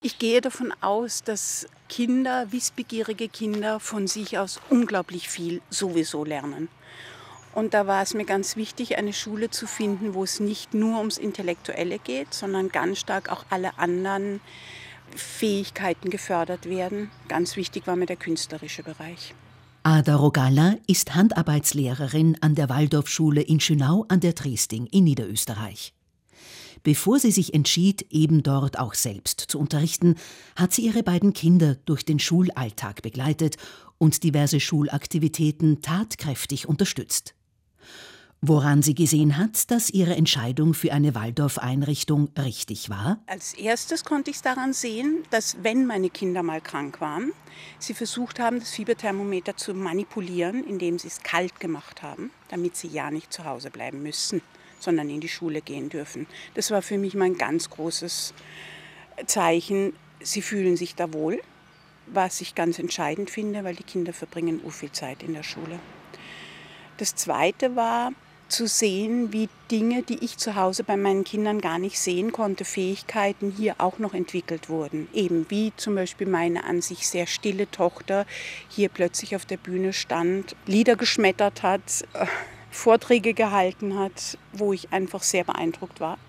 Ich gehe davon aus, dass Kinder, wissbegierige Kinder von sich aus unglaublich viel sowieso lernen. Und da war es mir ganz wichtig, eine Schule zu finden, wo es nicht nur ums Intellektuelle geht, sondern ganz stark auch alle anderen Fähigkeiten gefördert werden. Ganz wichtig war mir der künstlerische Bereich. Ada Rogalla ist Handarbeitslehrerin an der Waldorfschule in Schönau an der Triesting in Niederösterreich. Bevor sie sich entschied, eben dort auch selbst zu unterrichten, hat sie ihre beiden Kinder durch den Schulalltag begleitet und diverse Schulaktivitäten tatkräftig unterstützt. Woran sie gesehen hat, dass ihre Entscheidung für eine Waldorf-Einrichtung richtig war? Als erstes konnte ich es daran sehen, dass, wenn meine Kinder mal krank waren, sie versucht haben, das Fieberthermometer zu manipulieren, indem sie es kalt gemacht haben, damit sie ja nicht zu Hause bleiben müssen, sondern in die Schule gehen dürfen. Das war für mich mein ganz großes Zeichen. Sie fühlen sich da wohl, was ich ganz entscheidend finde, weil die Kinder verbringen viel Zeit in der Schule. Das Zweite war, zu sehen, wie Dinge, die ich zu Hause bei meinen Kindern gar nicht sehen konnte, Fähigkeiten hier auch noch entwickelt wurden. Eben wie zum Beispiel meine an sich sehr stille Tochter hier plötzlich auf der Bühne stand, Lieder geschmettert hat, Vorträge gehalten hat, wo ich einfach sehr beeindruckt war.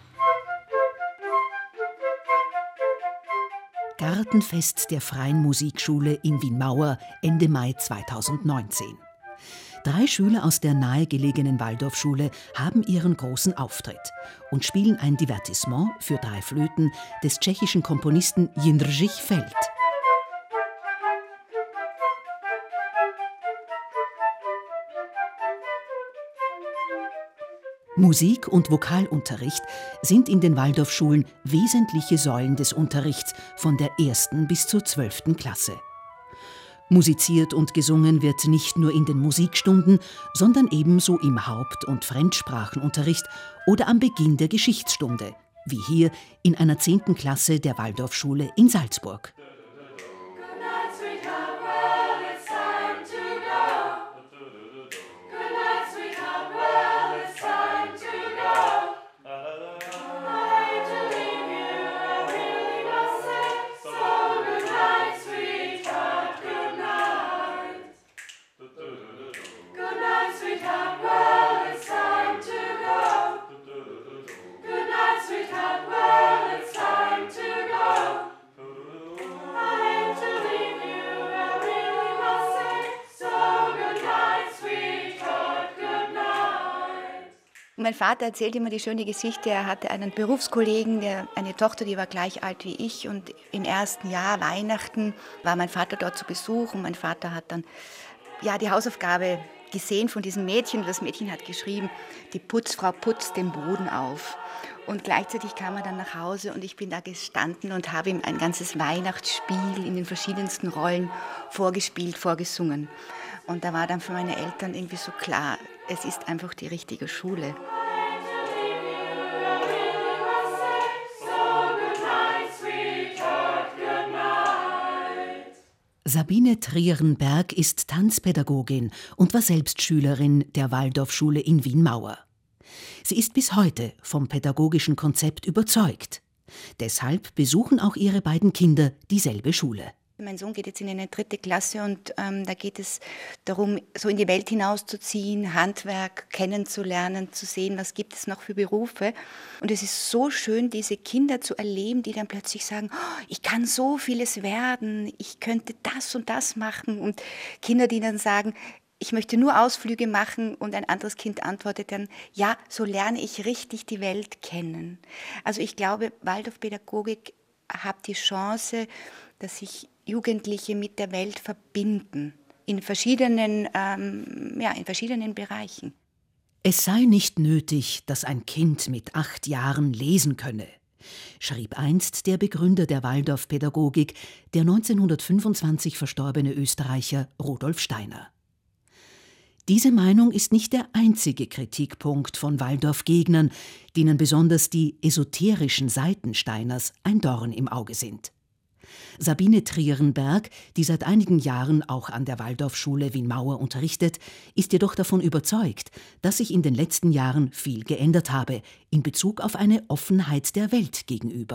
Gartenfest der Freien Musikschule in Wienmauer Ende Mai 2019. 3 Schüler aus der nahegelegenen Waldorfschule haben ihren großen Auftritt und spielen ein Divertissement für 3 Flöten des tschechischen Komponisten Jindřich Feld. Musik- und Vokalunterricht sind in den Waldorfschulen wesentliche Säulen des Unterrichts von der 1. bis zur 12. Klasse. Musiziert und gesungen wird nicht nur in den Musikstunden, sondern ebenso im Haupt- und Fremdsprachenunterricht oder am Beginn der Geschichtsstunde, wie hier in einer 10. Klasse der Waldorfschule in Salzburg. Mein Vater erzählt immer die schöne Geschichte, er hatte einen Berufskollegen, eine Tochter, die war gleich alt wie ich, und im ersten Jahr Weihnachten war mein Vater dort zu Besuch und mein Vater hat dann die Hausaufgabe gesehen von diesem Mädchen. Das Mädchen hat geschrieben, die Putzfrau putzt den Boden auf. Und gleichzeitig kam er dann nach Hause und ich bin da gestanden und habe ihm ein ganzes Weihnachtsspiel in den verschiedensten Rollen vorgespielt, vorgesungen. Und da war dann für meine Eltern irgendwie so klar, es ist einfach die richtige Schule. Sabine Trierenberg ist Tanzpädagogin und war selbst Schülerin der Waldorfschule in Wienmauer. Sie ist bis heute vom pädagogischen Konzept überzeugt. Deshalb besuchen auch ihre beiden Kinder dieselbe Schule. Mein Sohn geht jetzt in eine 3. Klasse und da geht es darum, so in die Welt hinauszuziehen, Handwerk kennenzulernen, zu sehen, was gibt es noch für Berufe. Und es ist so schön, diese Kinder zu erleben, die dann plötzlich sagen, oh, ich kann so vieles werden, ich könnte das und das machen. Und Kinder, die dann sagen, ich möchte nur Ausflüge machen, und ein anderes Kind antwortet dann, ja, so lerne ich richtig die Welt kennen. Also ich glaube, Waldorfpädagogik hat die Chance, dass sich Jugendliche mit der Welt verbinden, in verschiedenen Bereichen. Es sei nicht nötig, dass ein Kind mit 8 Jahren lesen könne, schrieb einst der Begründer der Waldorfpädagogik, der 1925 verstorbene Österreicher Rudolf Steiner. Diese Meinung ist nicht der einzige Kritikpunkt von Waldorf-Gegnern, denen besonders die esoterischen Seiten Steiners ein Dorn im Auge sind. Sabine Trierenberg, die seit einigen Jahren auch an der Waldorfschule Wienmauer unterrichtet, ist jedoch davon überzeugt, dass sich in den letzten Jahren viel geändert habe in Bezug auf eine Offenheit der Welt gegenüber.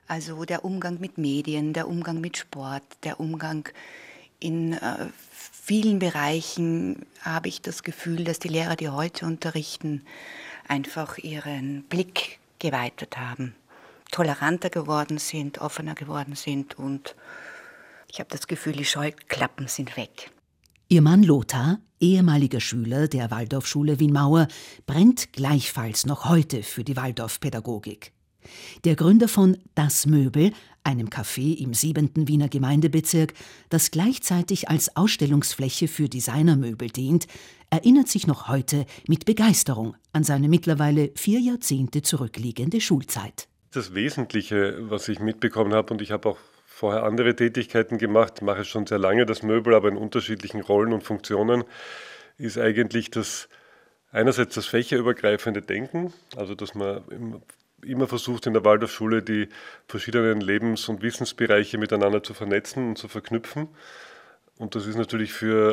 Also der Umgang mit Medien, der Umgang mit Sport, der Umgang in vielen Bereichen habe ich das Gefühl, dass die Lehrer, die heute unterrichten, einfach ihren Blick geweitet haben, toleranter geworden sind, offener geworden sind und ich habe das Gefühl, die Scheuklappen sind weg. Ihr Mann Lothar, ehemaliger Schüler der Waldorfschule Wienmauer, brennt gleichfalls noch heute für die Waldorfpädagogik. Der Gründer von Das Möbel, einem Café im 7. Wiener Gemeindebezirk, das gleichzeitig als Ausstellungsfläche für Designermöbel dient, erinnert sich noch heute mit Begeisterung an seine mittlerweile 4 Jahrzehnte zurückliegende Schulzeit. Das Wesentliche, was ich mitbekommen habe, und ich habe auch vorher andere Tätigkeiten gemacht, mache schon sehr lange das Möbel, aber in unterschiedlichen Rollen und Funktionen, ist eigentlich einerseits das fächerübergreifende Denken, also dass man immer versucht in der Waldorfschule die verschiedenen Lebens- und Wissensbereiche miteinander zu vernetzen und zu verknüpfen. Und das ist natürlich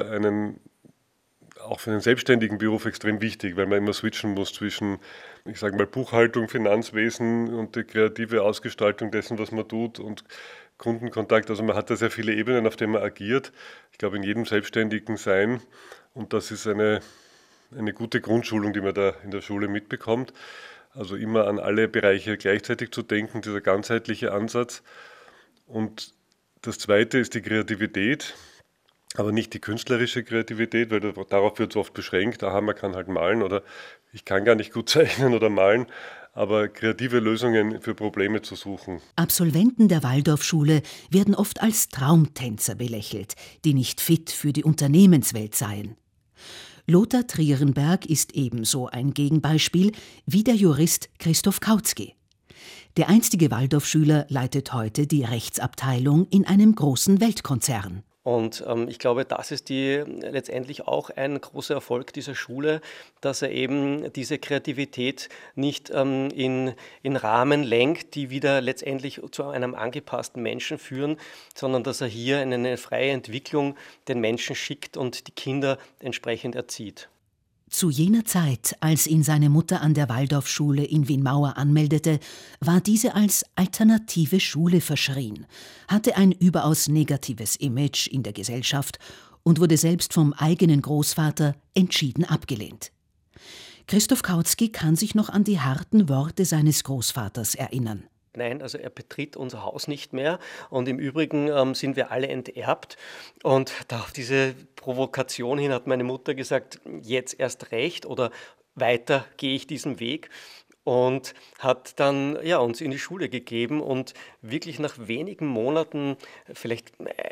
auch für einen selbstständigen Beruf extrem wichtig, weil man immer switchen muss zwischen, ich sage mal, Buchhaltung, Finanzwesen und die kreative Ausgestaltung dessen, was man tut und Kundenkontakt. Also man hat da sehr viele Ebenen, auf denen man agiert. Ich glaube, in jedem selbstständigen Sein. Und das ist eine gute Grundschulung, die man da in der Schule mitbekommt. Also immer an alle Bereiche gleichzeitig zu denken, dieser ganzheitliche Ansatz. Und das Zweite ist die Kreativität, aber nicht die künstlerische Kreativität, weil darauf wird es oft beschränkt. Aha, man kann halt malen oder ich kann gar nicht gut zeichnen oder malen, aber kreative Lösungen für Probleme zu suchen. Absolventen der Waldorfschule werden oft als Traumtänzer belächelt, die nicht fit für die Unternehmenswelt seien. Lothar Trierenberg ist ebenso ein Gegenbeispiel wie der Jurist Christoph Kautzky. Der einstige Waldorfschüler leitet heute die Rechtsabteilung in einem großen Weltkonzern. Und ich glaube, das ist letztendlich auch ein großer Erfolg dieser Schule, dass er eben diese Kreativität nicht in Rahmen lenkt, die wieder letztendlich zu einem angepassten Menschen führen, sondern dass er hier in eine freie Entwicklung den Menschen schickt und die Kinder entsprechend erzieht. Zu jener Zeit, als ihn seine Mutter an der Waldorfschule in Wienmauer anmeldete, war diese als alternative Schule verschrien, hatte ein überaus negatives Image in der Gesellschaft und wurde selbst vom eigenen Großvater entschieden abgelehnt. Christoph Kautzky kann sich noch an die harten Worte seines Großvaters erinnern. Nein, also er betritt unser Haus nicht mehr und im Übrigen sind wir alle enterbt und auf diese Provokation hin hat meine Mutter gesagt, jetzt erst recht oder weiter gehe ich diesen Weg und hat dann uns in die Schule gegeben und wirklich nach wenigen Monaten, vielleicht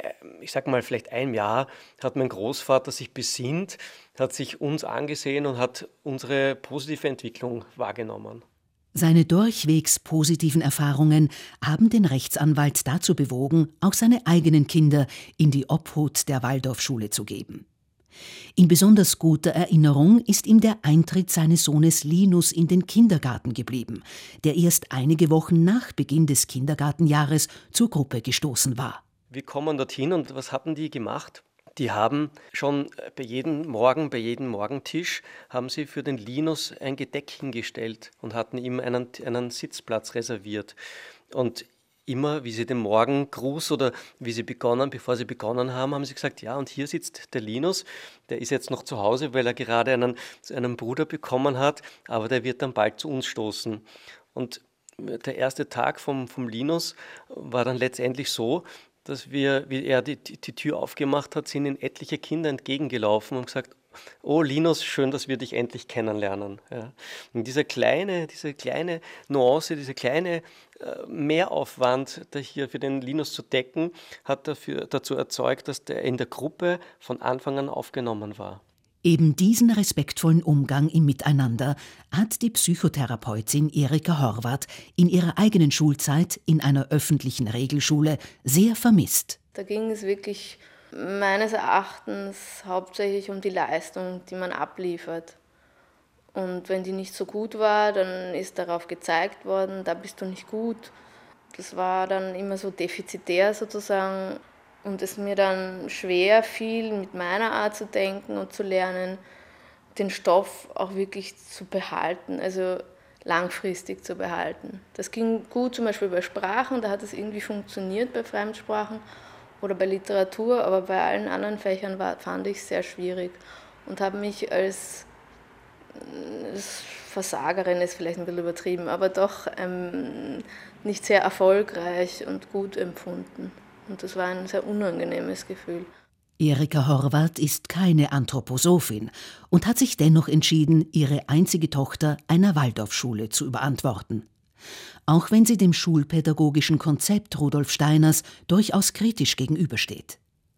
ein Jahr, hat mein Großvater sich besinnt, hat sich uns angesehen und hat unsere positive Entwicklung wahrgenommen. Seine durchwegs positiven Erfahrungen haben den Rechtsanwalt dazu bewogen, auch seine eigenen Kinder in die Obhut der Waldorfschule zu geben. In besonders guter Erinnerung ist ihm der Eintritt seines Sohnes Linus in den Kindergarten geblieben, der erst einige Wochen nach Beginn des Kindergartenjahres zur Gruppe gestoßen war. Wir kommen dorthin und was hatten die gemacht? Die haben schon bei jedem Morgentisch haben sie für den Linus ein Gedeck hingestellt und hatten ihm einen Sitzplatz reserviert. Und immer, wie sie den Morgengruß oder bevor sie begonnen haben, haben sie gesagt, ja, und hier sitzt der Linus, der ist jetzt noch zu Hause, weil er gerade einen Bruder bekommen hat, aber der wird dann bald zu uns stoßen. Und der erste Tag vom Linus war dann letztendlich so, dass wie er die Tür aufgemacht hat, sind ihm etliche Kinder entgegengelaufen und gesagt, oh Linus, schön, dass wir dich endlich kennenlernen. Ja. Und diese kleine Nuance, dieser kleine Mehraufwand, der hier für den Linus zu decken, hat dazu erzeugt, dass der in der Gruppe von Anfang an aufgenommen war. Eben diesen respektvollen Umgang im Miteinander hat die Psychotherapeutin Erika Horvath in ihrer eigenen Schulzeit in einer öffentlichen Regelschule sehr vermisst. Da ging es wirklich meines Erachtens hauptsächlich um die Leistung, die man abliefert. Und wenn die nicht so gut war, dann ist darauf gezeigt worden, da bist du nicht gut. Das war dann immer so defizitär sozusagen. Und es mir dann schwer fiel, mit meiner Art zu denken und zu lernen, den Stoff auch wirklich zu behalten. Also langfristig zu behalten. Das ging gut zum Beispiel bei Sprachen, da hat es irgendwie funktioniert bei Fremdsprachen oder bei Literatur, aber bei allen anderen Fächern fand ich es sehr schwierig und habe mich als Versagerin, ist vielleicht ein bisschen übertrieben, aber doch nicht sehr erfolgreich und gut empfunden. Und das war ein sehr unangenehmes Gefühl. Erika Horvath ist keine Anthroposophin und hat sich dennoch entschieden, ihre einzige Tochter einer Waldorfschule zu überantworten. Auch wenn sie dem schulpädagogischen Konzept Rudolf Steiners durchaus kritisch gegenübersteht.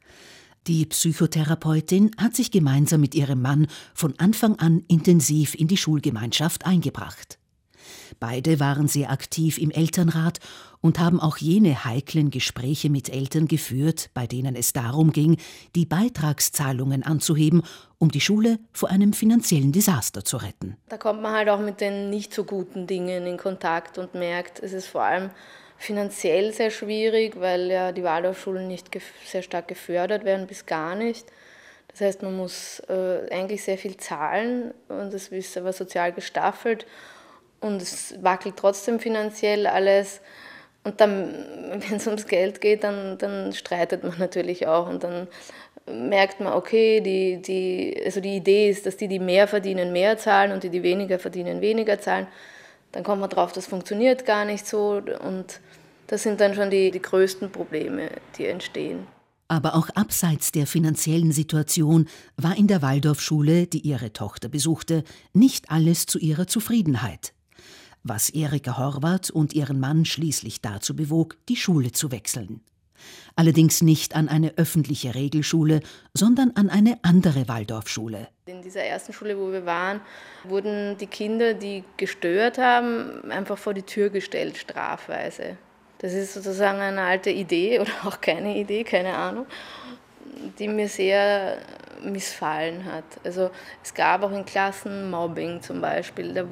Die Psychotherapeutin hat sich gemeinsam mit ihrem Mann von Anfang an intensiv in die Schulgemeinschaft eingebracht. Beide waren sehr aktiv im Elternrat und haben auch jene heiklen Gespräche mit Eltern geführt, bei denen es darum ging, die Beitragszahlungen anzuheben, um die Schule vor einem finanziellen Desaster zu retten. Da kommt man halt auch mit den nicht so guten Dingen in Kontakt und merkt, es ist vor allem finanziell sehr schwierig, weil ja die Waldorfschulen nicht sehr stark gefördert werden, bis gar nicht. Das heißt, man muss eigentlich sehr viel zahlen und es ist aber sozial gestaffelt. Und es wackelt trotzdem finanziell alles. Und dann, wenn es ums Geld geht, dann streitet man natürlich auch. Und dann merkt man, okay, also die Idee ist, dass die mehr verdienen, mehr zahlen und die weniger verdienen, weniger zahlen. Dann kommt man drauf, das funktioniert gar nicht so. Und das sind dann schon die größten Probleme, die entstehen. Aber auch abseits der finanziellen Situation war in der Waldorfschule, die ihre Tochter besuchte, nicht alles zu ihrer Zufriedenheit. Was Erika Horvath und ihren Mann schließlich dazu bewog, die Schule zu wechseln. Allerdings nicht an eine öffentliche Regelschule, sondern an eine andere Waldorfschule. In dieser ersten Schule, wo wir waren, wurden die Kinder, die gestört haben, einfach vor die Tür gestellt, strafweise. Das ist sozusagen eine alte Idee oder auch keine Idee, keine Ahnung, die mir sehr missfallen hat. Also es gab auch in Klassen Mobbing zum Beispiel. Da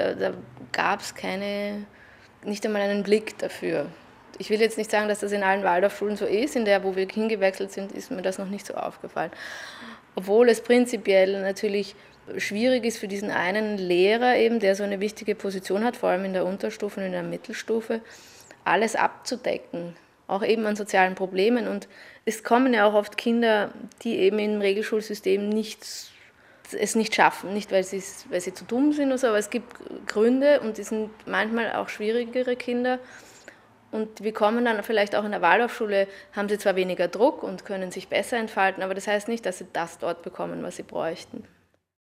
gab es nicht einmal einen Blick dafür. Ich will jetzt nicht sagen, dass das in allen Waldorfschulen so ist. In der, wo wir hingewechselt sind, ist mir das noch nicht so aufgefallen. Obwohl es prinzipiell natürlich schwierig ist für diesen einen Lehrer eben, der so eine wichtige Position hat, vor allem in der Unterstufe und in der Mittelstufe, alles abzudecken, auch eben an sozialen Problemen. Und es kommen ja auch oft Kinder, die eben im Regelschulsystem es nicht schaffen, nicht weil sie zu dumm sind oder so, aber es gibt Gründe und die sind manchmal auch schwierigere Kinder. Und wir kommen dann vielleicht auch in der Waldorfschule, haben sie zwar weniger Druck und können sich besser entfalten, aber das heißt nicht, dass sie das dort bekommen, was sie bräuchten.